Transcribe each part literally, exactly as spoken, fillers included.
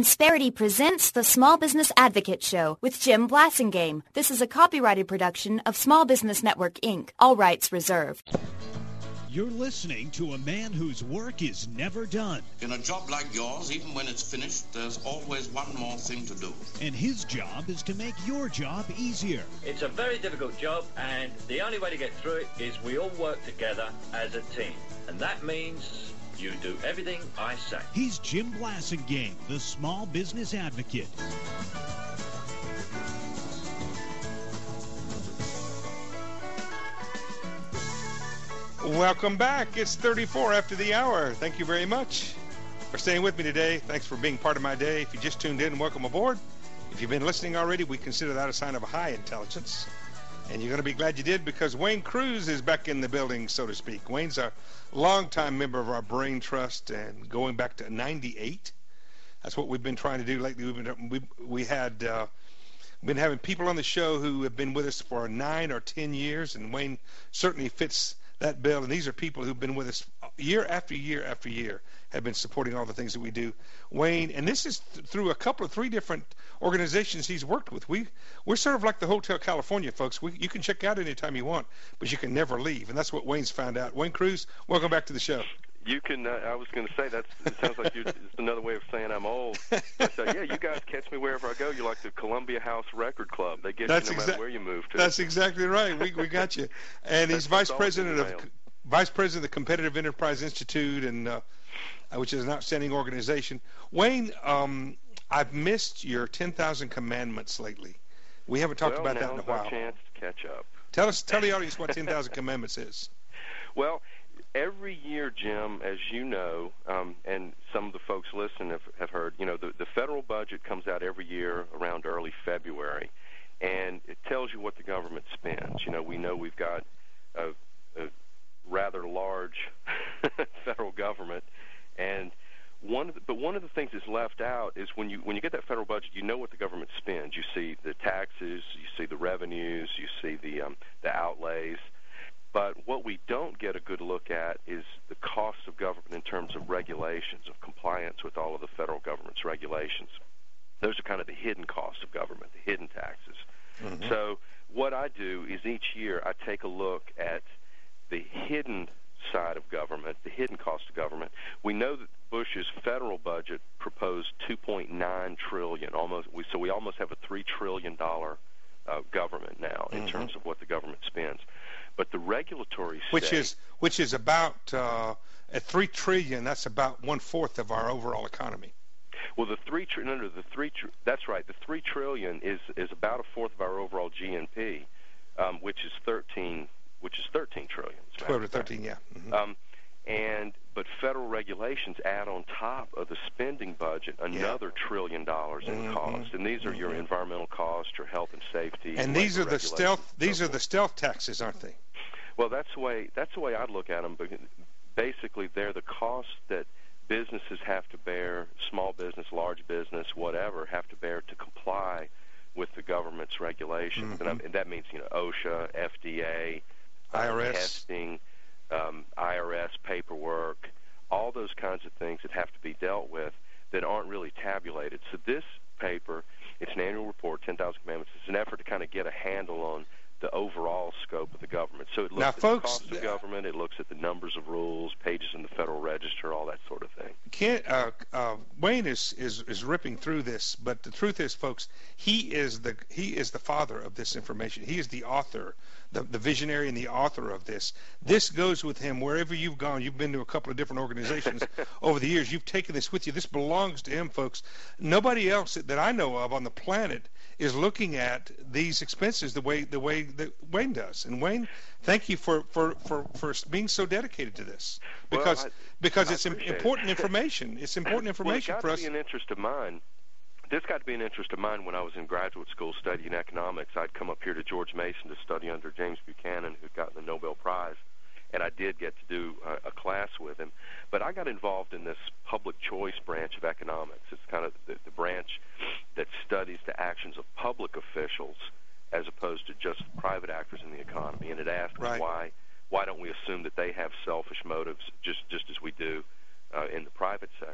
Insperity presents the Small Business Advocate Show with Jim Blasingame. This is a copyrighted production of Small Business Network, Incorporated. All rights reserved. You're listening to a man whose work is never done. In a job like yours, even when it's finished, there's always one more thing to do. And his job is to make your job easier. It's a very difficult job, and the only way to get through it is we all work together as a team. And that means you do everything I say. He's Jim Blasingame, the Small Business Advocate. Welcome back. It's thirty-four after the hour. Thank you very much for staying with me today. Thanks for being part of my day. If you just tuned in, welcome aboard. If you've been listening already, we consider that a sign of high intelligence. And you're going to be glad you did, because Wayne Cruz is back in the building, so to speak. Wayne's a longtime member of our Brain Trust, and going back to ninety-eight. That's what we've been trying to do lately. We've been, we, we had uh, been having people on the show who have been with us for nine or ten years, and Wayne certainly fits that bill. And these are people who've been with us year after year after year, have been supporting all the things that we do. Wayne, and this is th- through a couple of three different organizations he's worked with. We, we're sort of like the Hotel California, folks. We, you can check out anytime you want, but you can never leave. And that's what Wayne's found out. Wayne Cruz, welcome back to the show. You can, uh, I was going to say, that's, it sounds like you're, it's another way of saying I'm old. But, uh, yeah, you guys catch me wherever I go. You're like the Columbia House Record Club. They get that's you no exa- matter where you move to. That's exactly right. We we got you. And he's vice president of vice president of the Competitive Enterprise Institute, and uh, which is an outstanding organization. Wayne, um, I've missed your ten thousand Commandments lately. We haven't talked well, about that in a while. Well, chance to catch up. Tell us, tell the audience what ten thousand Commandments is. Well, every year, Jim, as you know, um, and some of the folks listening have, have heard, you know, the, the federal budget comes out every year around early February, and it tells you what the government spends. You know, we know we've got a, a rather large federal government, and one of the, but one of the things that's left out is when you when you get that federal budget, you know what the government spends. You see the taxes, you see the revenues, you see the um, the outlays. But what we don't get a good look at is the cost of government in terms of regulations, of compliance with all of the federal government's regulations. Those are kind of the hidden costs of government, the hidden taxes. Mm-hmm. So what I do is each year I take a look at the hidden side of government, the hidden cost of government. We know that Bush's federal budget proposed two point nine trillion dollars, almost. We, so we almost have a three trillion dollars uh, government now in mm-hmm. terms of what the government spends. But the regulatory state, which is which is about uh, at three trillion. That's about one fourth of our overall economy. Well, the three tr- no, no, the three tr- that's right. The three trillion is is about a fourth of our overall G N P, um, which is thirteen, which is thirteen trillion. Twelve to thirteen, yeah. Mm-hmm. Um, and but federal regulations add on top of the spending budget another yeah. trillion dollars in mm-hmm. cost, and these are mm-hmm. your environmental costs, your health and safety, and these are the stealth. These are the stealth taxes, aren't they? Well, that's the way that's the way I look at them. But basically, they're the costs that businesses have to bear, small business, large business, whatever, have to bear to comply with the government's regulations, mm-hmm. and, and that means you know OSHA, F D A, I R S, uh, testing. Um, I R S paperwork, all those kinds of things that have to be dealt with that aren't really tabulated. So this paper, it's an annual report, ten thousand Commandments. It's an effort to kind of get a handle on the overall scope of the government. So it looks now, at folks, the cost of government, it looks at the numbers of rules, pages in the Federal Register, all that sort of thing. Can't, uh, uh, Wayne is, is is ripping through this, but the truth is, folks, he is the he is the father of this information. He is the author, the, the visionary and the author of this. This goes with him wherever you've gone. You've been to a couple of different organizations over the years. You've taken this with you. This belongs to him, folks. Nobody else that I know of on the planet is looking at these expenses the way the way that Wayne does. And Wayne, thank you for, for, for, for being so dedicated to this, because well, I, because I it's important it. information. It's important information well, it got for us. To be an interest of mine. This got to be an interest of mine when I was in graduate school studying economics. I'd come up here to George Mason to study under James Buchanan, who'd gotten the Nobel Prize, and I did get to do a, a class with him. But I got involved in this public choice branch of economics. It's kind of the, the branch that studies the actions of public officials as opposed to just private actors in the economy. And it asks right. why why don't we assume that they have selfish motives just, just as we do uh, in the private sector.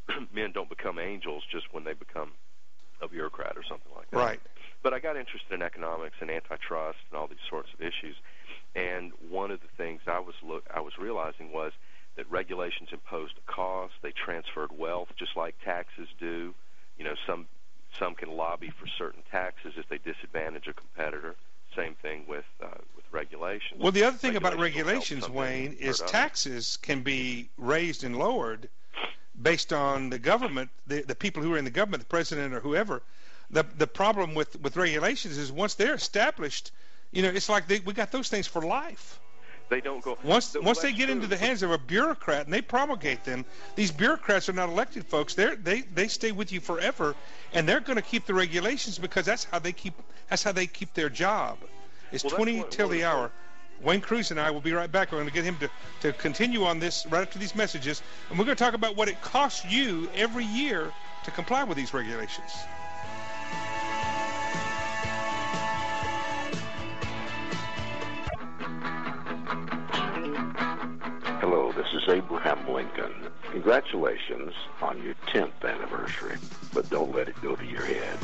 men don't become angels just when they become a bureaucrat or something like that. Right. But I got interested in economics and antitrust and all these sorts of issues, and one of the things I was look I was realizing was that regulations imposed a cost. They transferred wealth just like taxes do. You know, some some can lobby for certain taxes if they disadvantage a competitor. Same thing with uh, with regulations. Well, the other thing about Regulations will help regulations, something Wayne, is hurt others. taxes can be raised and lowered based on the government, the, the people who are in the government, the president or whoever. The the problem with, with regulations is once they're established, you know, it's like they, we got those things for life. They don't go Once well, once they that's get true. into the hands of a bureaucrat and they promulgate them, these bureaucrats are not elected folks. They they they stay with you forever, and they're going to keep the regulations because that's how they keep that's how they keep their job. It's Well, that's twenty what- till what the it's hour. Wayne Cruz and I will be right back. We're going to get him to, to continue on this right after these messages, and we're going to talk about what it costs you every year to comply with these regulations. Hello, this is Abraham Lincoln. Congratulations on your tenth anniversary, but don't let it go to your head.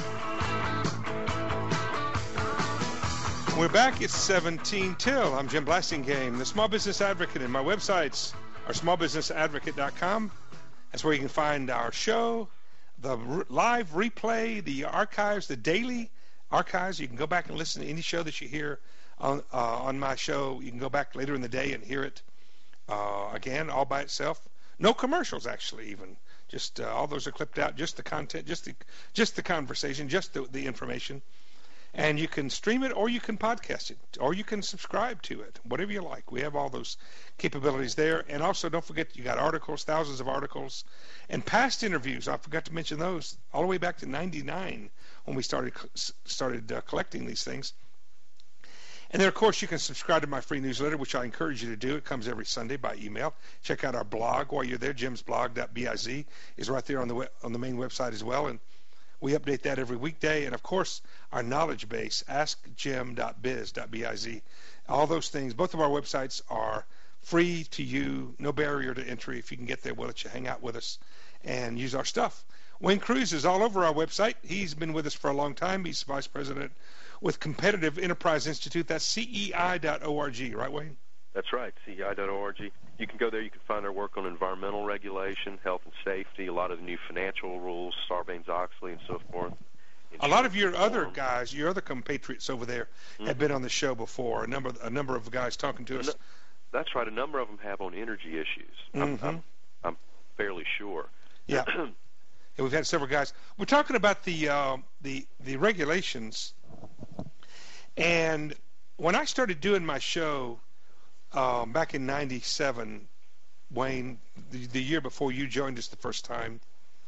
We're back. It's seventeen till. I'm Jim Blasingame, the Small Business Advocate, and my websites are small business advocate dot com. That's where you can find our show, the r- live replay, the archives, the daily archives. You can go back and listen to any show that you hear on uh, on my show. You can go back later in the day and hear it uh, again, all by itself. No commercials, actually, even. Just uh, all those are clipped out. Just the content, just the just the conversation, just the, the information. And you can stream it, or you can podcast it, or you can subscribe to it, whatever you like. We have all those capabilities there. And also, don't forget, you got articles, thousands of articles, and past interviews. I forgot to mention those, all the way back to ninety-nine when we started started uh, collecting these things. And then, of course, you can subscribe to my free newsletter, which I encourage you to do. It comes every Sunday by email. Check out our blog while you're there. jims blog dot biz is right there on the we- on the main website as well. And we update that every weekday. And, of course, our knowledge base, ask jim dot biz dot biz. All those things, both of our websites are free to you, no barrier to entry. If you can get there, we'll let you hang out with us and use our stuff. Wayne Cruz is all over our website. He's been with us for a long time. He's vice president with Competitive Enterprise Institute. That's C E I dot org, right, Wayne? That's right, C E I dot org. You can go there. You can find our work on environmental regulation, health and safety, a lot of the new financial rules, Sarbanes-Oxley, and so forth. A lot of your Insurance other reform. guys, your other compatriots over there, Mm-hmm. have been on the show before. A number, a number of guys talking to us. No, that's right. A number of them have on energy issues. I'm, Mhm. I'm, I'm fairly sure. Yeah. And we've had several guys. We're talking about the uh, the the regulations. And when I started doing my show um, back in ninety-seven, Wayne, the, the year before you joined us the first time,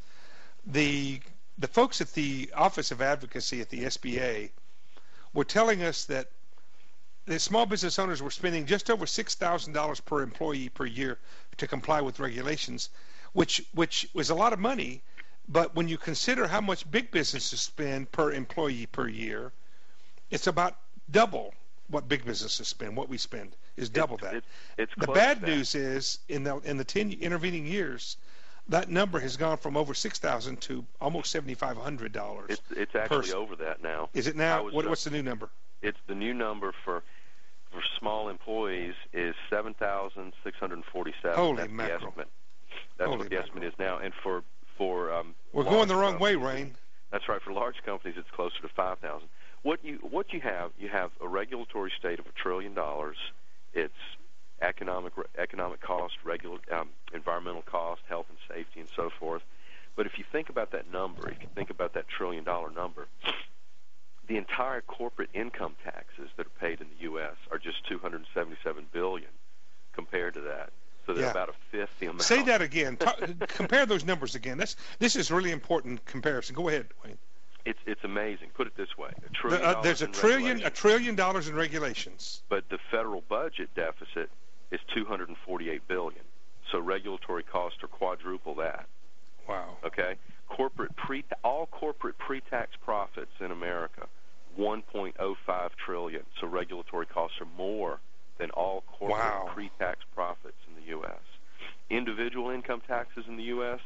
the the folks at the Office of Advocacy at the S B A were telling us that the small business owners were spending just over six thousand dollars per employee per year to comply with regulations, which which was a lot of money. But when you consider how much big businesses spend per employee per year, it's about double what big businesses spend. What we spend is double that. It's, it's The close bad to that. news is in the in the ten intervening years, that number has gone from over six thousand to almost seventy five hundred dollars. It's, it's actually person. over that now. Is it I now? was, What, uh, what's the new number? It's the new number for for small employees is seven thousand six hundred forty-seven. Holy That's mackerel. the estimate. That's Holy what the estimate is now. And for for um, We're large going the wrong way, companies, Rain. That's right. For large companies, it's closer to five thousand. What you what you have, you have a regulatory state of a trillion dollars. It's economic economic cost, regular um, environmental cost, health and safety, and so forth. But if you think about that number, if you think about that trillion dollar number, the entire corporate income taxes that are paid in the U S are just two hundred seventy-seven billion dollars compared to that. So they're Yeah. about a fifth the amount. Say that again. Ta- compare those numbers again. That's this is really important comparison. Go ahead, Wayne. It's it's amazing. Put it this way: a The, trillion. uh, dollars there's a in trillion a regulations, trillion dollars in regulations. but the federal budget deficit is two hundred forty-eight billion dollars. So regulatory costs are quadruple that. Wow. Okay, corporate pre all corporate pre-tax profits in America, one point oh five trillion dollars. So regulatory costs are more than all corporate Wow. pre-tax profits in the U S. Individual income taxes in the U S,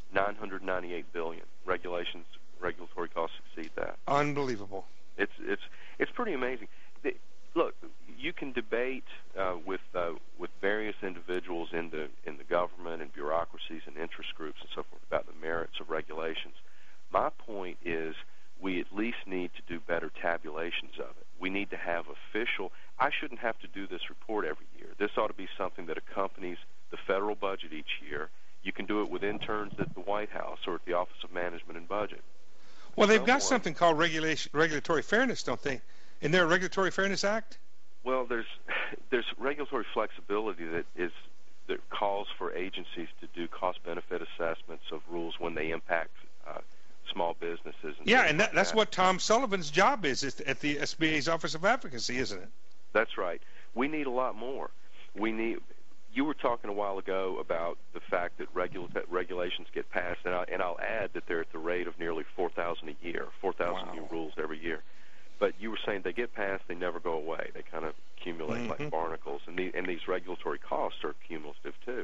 nine hundred ninety-eight billion dollars. Regulations, regulatory costs exceed that. Unbelievable. It's it's it's pretty amazing. The, look, you can debate uh, with uh, with various individuals in the in the government and bureaucracies and interest groups and so forth about the merits of regulations. My point is, we at least need to do better tabulations of it. We need to have official. I shouldn't have to do this report every year. This ought to be something that accompanies the federal budget each year. You can do it with interns at the White House or at the Office of Management and Budget. Well, they've got something called regulation, regulatory fairness, don't they? Isn't there a Regulatory Fairness Act? Well, there's there's regulatory flexibility that is that calls for agencies to do cost-benefit assessments of rules when they impact uh, small businesses. And yeah, and that, like that's that. what Tom Sullivan's job is, is at the S B A's Office of Advocacy, isn't it? That's right. We need a lot more. We need. You were talking a while ago about the fact that, regula- that regulations get passed, and, I, and I'll add that they're at the rate of nearly four thousand a year, four thousand wow. new rules every year. But you were saying they get passed, they never go away. They kind of accumulate mm-hmm. like barnacles, and, the, and these regulatory costs are cumulative too.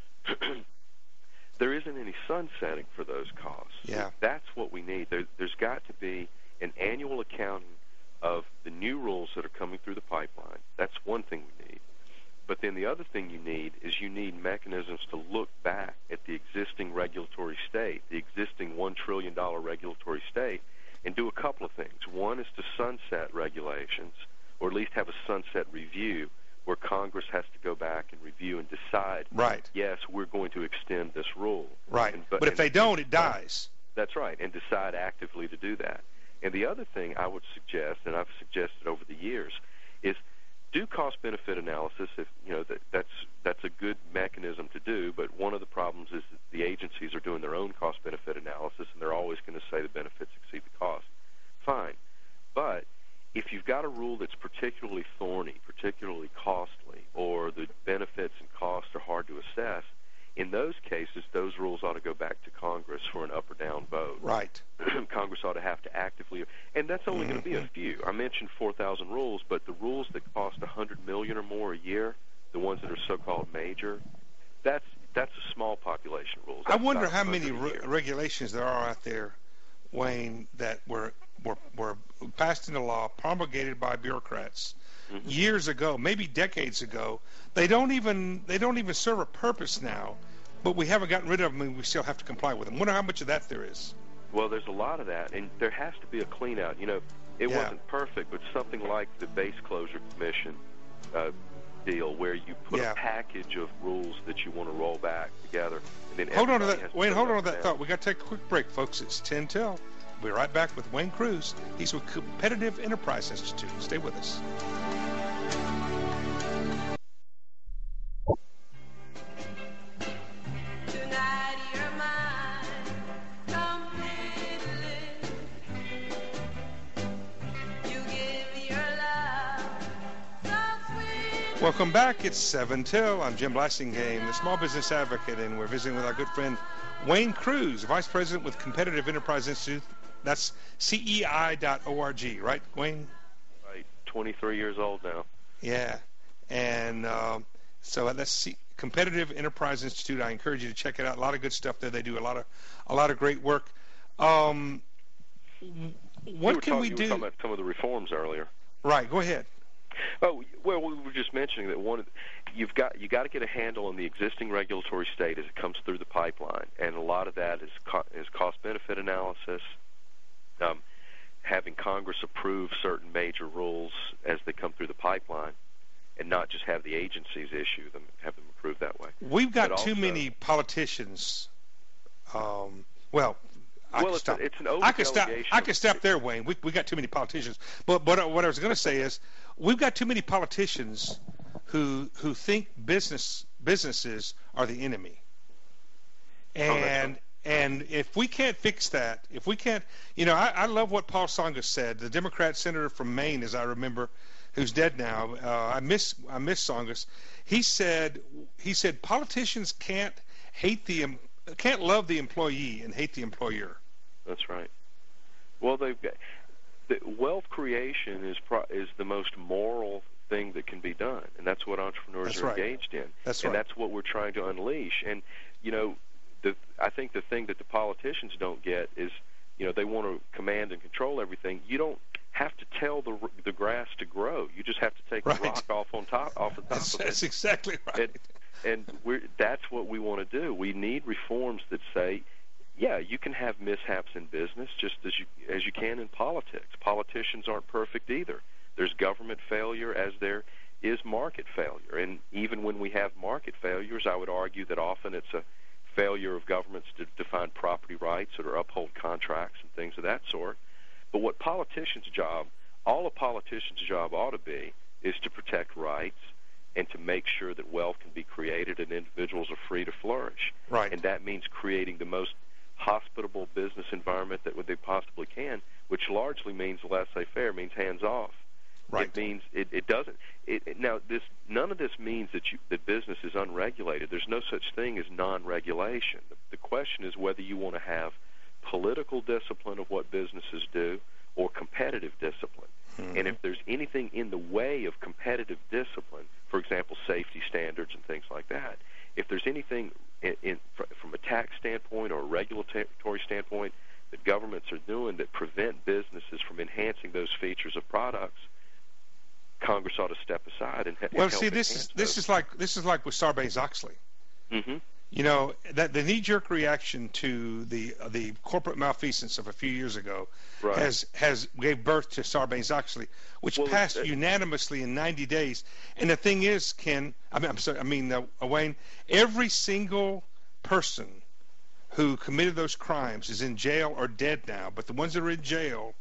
There isn't any sunsetting for those costs. Yeah. That's what we need. There, there's got to be an annual accounting of the new rules that are coming through the pipeline. That's one thing we need. But then the other thing you need is you need mechanisms to look back at the existing regulatory state, the existing one trillion dollars regulatory state, and do a couple of things. One is to sunset regulations, or at least have a sunset review where Congress has to go back and review and decide, right. yes, we're going to extend this rule. Right. And, but, but if and, they don't, it dies. That's right, and decide actively to do that. And the other thing I would suggest, and I've suggested over the years, is do cost-benefit analysis. If you know that that's that's a good mechanism to do, but one of the problems is that the agencies are doing their own cost-benefit analysis, and they're always going to say the benefits exceed the cost. Fine, but if you've got a rule that's particularly thorny, particularly costly, or the benefits and costs are hard to assess, in those cases, those rules ought to go back to Congress for an up or down vote. Right. Congress ought to have to actively, and that's only mm-hmm. going to be a few. I mentioned four thousand rules, but the rules that cost one hundred million dollars or more a year, the ones that are so-called major, that's that's a small population of rules. That's I wonder how many re- year. regulations there are out there, Wayne, that were were, were passed into law, promulgated by bureaucrats mm-hmm. years ago, maybe decades ago. They don't even they don't even serve a purpose now, but we haven't gotten rid of them, and we still have to comply with them. I wonder how much of that there is. Well, there's a lot of that, and there has to be a clean-out. You know, it yeah. wasn't perfect, but something like the Base Closure Commission uh, deal, where you put yeah. a package of rules that you want to roll back together. And then hold on to that. that, Wayne. Hold on to that thought. We got to take a quick break, folks. It's ten till. We'll be right back with Wayne Cruz. He's with Competitive Enterprise Institute. Stay with us. Welcome back. It's seven till. I'm Jim Blasingame, the Small Business Advocate, and we're visiting with our good friend Wayne Cruz, Vice President with Competitive Enterprise Institute. That's C E I dot org, right, Wayne? Right. twenty-three years old now. Yeah. And um, so that's C- Competitive Enterprise Institute. I encourage you to check it out. A lot of good stuff there. They do a lot of a lot of great work. Um, what can talk, we you do? You were talking about some of the reforms earlier. Right. Go ahead. Oh well, we were just mentioning that one. Of the, you've got you got to get a handle on the existing regulatory state as it comes through the pipeline, and a lot of that is co- is cost-benefit analysis, um, having Congress approve certain major rules as they come through the pipeline, and not just have the agencies issue them, have them approved that way. We've got but too also, many politicians. Um, well. I well, could it's, stop. A, it's an I could stop. over-delegation. I could stop there, Wayne. We we got too many politicians. But but what I was going to say is, we've got too many politicians who who think business businesses are the enemy. And oh, and if we can't fix that, if we can't, you know, I, I love what Paul Tsongas said, the Democrat senator from Maine, as I remember, who's dead now. Uh, I miss I miss Tsongas. He said he said politicians can't hate the can't love the employee and hate the employer. That's right. Well, they've got the wealth creation is pro, is the most moral thing that can be done, and that's what entrepreneurs that's are right. engaged in. That's and right. that's what we're trying to unleash. And you know, the I think the thing that the politicians don't get is, you know, they want to command and control everything. You don't have to tell the the grass to grow. You just have to take right. the rock off on top, off the top that's, of it. That's exactly right. And, and we're, that's what we want to do. We need reforms that say, yeah, you can have mishaps in business just as you as you can in politics. Politicians aren't perfect either. There's government failure as there is market failure. And even when we have market failures, I would argue that often it's a failure of governments to define property rights or uphold contracts and things of that sort. But what politicians' job, all a politician's job ought to be, is to protect rights and to make sure that wealth can be created and individuals are free to flourish. Right. And that means creating the most hospitable business environment that they possibly can, which largely means laissez-faire, means hands-off. Right. It means it, it doesn't. It, it, now, this none of this means that you, that business is unregulated. There's no such thing as non-regulation. The, the question is whether you want to have political discipline of what businesses do or competitive discipline. Mm-hmm. And if there's anything in the way of competitive discipline, for example, safety standards and things like that, if there's anything in, in, from a tax standpoint or a regulatory standpoint that governments are doing that prevent businesses from enhancing those features of products, Congress ought to step aside and, and well, help see, this is those. this is like this is like with Sarbanes-Oxley. Mm-hmm. You know, that the knee-jerk reaction to the uh, the corporate malfeasance of a few years ago right. has has gave birth to Sarbanes-Oxley, which well, passed uh, unanimously in ninety days. And the thing is, Ken, I mean, I'm sorry, I mean, uh, Wayne, every single person who committed those crimes is in jail or dead now. But the ones that are in jail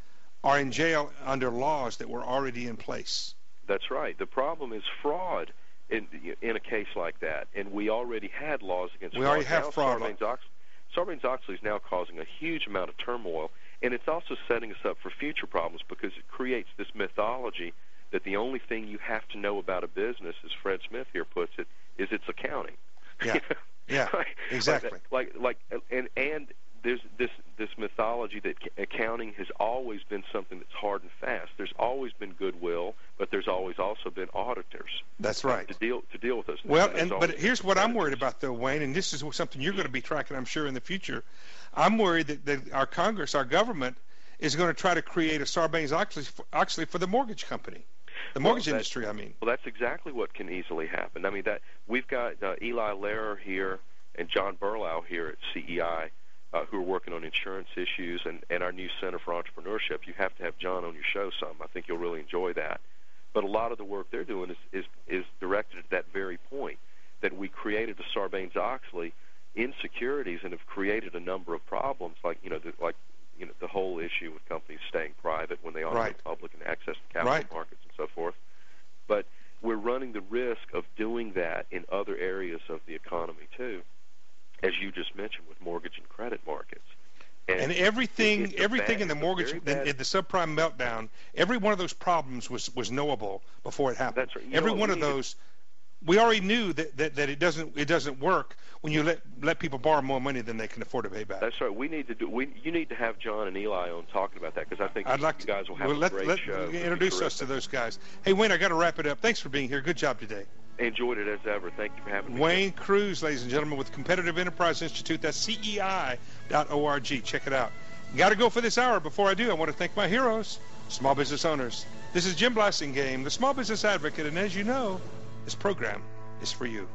are in jail under laws that were already in place. That's right. The problem is fraud. In, in a case like that, and we already had laws against we fraud. already have now, fraud. Sarbanes-Oxley, Sarbanes-Oxley is now causing a huge amount of turmoil, and it's also setting us up for future problems because it creates this mythology that the only thing you have to know about a business, as Fred Smith here puts it, is its accounting. Yeah, yeah, like, exactly. Like, like, like, and and there's this this mythology that accounting has always been something that's hard and fast. There's always been goodwill, but there's always also been auditors. That's right. To deal to deal with those things. Well, and but here's what I'm worried about, though, Wayne, and this is something you're going to be tracking, I'm sure, in the future. I'm worried that, that our Congress, our government, is going to try to create a Sarbanes-Oxley for, Oxley for the mortgage company, the mortgage well, industry. I mean. Well, that's exactly what can easily happen. I mean, that we've got uh, Eli Lehrer here and John Berlau here at C E I. Uh, who are working on insurance issues and, and our new Center for Entrepreneurship. You have to have John on your show some. I think you'll really enjoy that. But a lot of the work they're doing is, is, is directed at that very point, that we created a Sarbanes-Oxley in securities and have created a number of problems, like, you know, the, like you know, the whole issue with companies staying private when they ought to right. be public and access to capital right. markets and so forth. But we're running the risk of doing that in other areas of the economy, too, as you just mentioned, with mortgage and credit markets. And, and everything everything bad, in the mortgage, in, in the subprime meltdown, every one of those problems was, was knowable before it happened. That's right. You Every know, one we of those, we already knew that, that, that it doesn't it doesn't work when you let let people borrow more money than they can afford to pay back. That's right. We need to do. We you need to have John and Eli on talking about that because I think I'd like you to, guys will have well, a let, great let, show. Introduce us to those guys. Hey, Wayne, I got to wrap it up. Thanks for being here. Good job today. Enjoyed it as ever. Thank you for having me. Wayne Cruz, ladies and gentlemen, with Competitive Enterprise Institute. That's C E I dot org. Check it out. Got to go for this hour. Before I do, I want to thank my heroes, small business owners. This is Jim Blasingame, the Small Business Advocate, and as you know, this program is for you.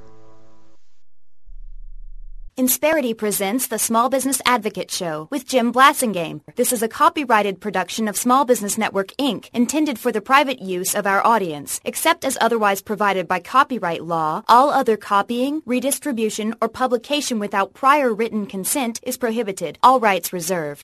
Insperity presents the Small Business Advocate Show with Jim Blasingame. This is a copyrighted production of Small Business Network, Incorporated, intended for the private use of our audience. Except as otherwise provided by copyright law, all other copying, redistribution, or publication without prior written consent is prohibited. All rights reserved.